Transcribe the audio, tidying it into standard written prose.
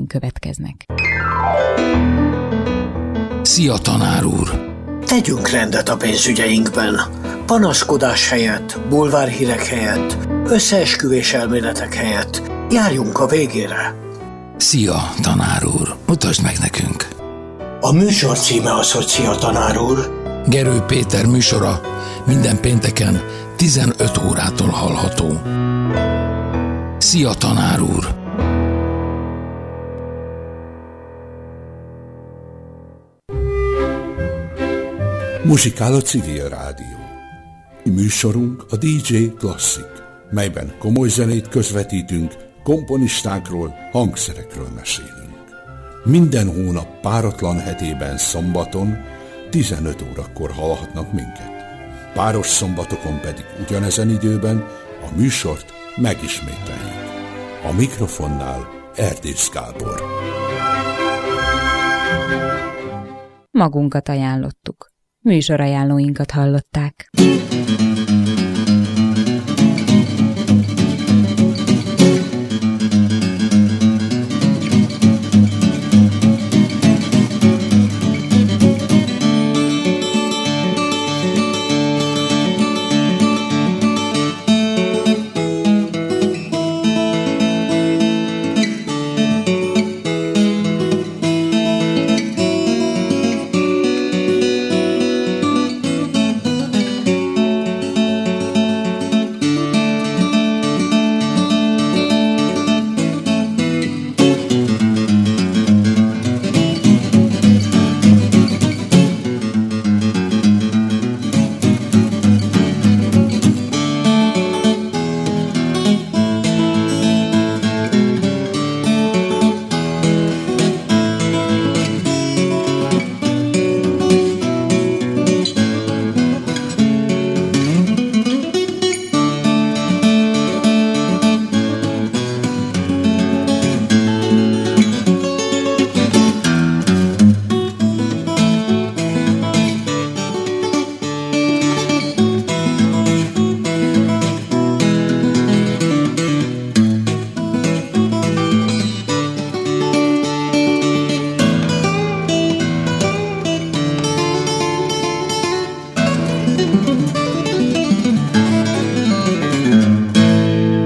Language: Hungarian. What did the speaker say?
következnek. Szia, tanár úr! Tegyünk rendet a pénzügyeinkben. Panaszkodás helyett, bulvárhírek helyett, összeesküvés elméletek helyett járjunk a végére. Szia, tanár úr! Mutasd meg nekünk! A műsor címe az, hogy Szia, tanár úr. Gerő Péter műsora minden pénteken 15 órától hallható. Szia, tanár úr! Muzsikál a Civil Rádió. Műsorunk a DJ Classic, melyben komoly zenét közvetítünk, komponistákról, hangszerekről mesélünk. Minden hónap páratlan hetében szombaton 15 órakor hallhatnak minket. Páros szombatokon pedig ugyanezen időben a műsort megismételjük. A mikrofonnál Erdész Gábor. Magunkat ajánlottuk. Műsorajánlóinkat hallották.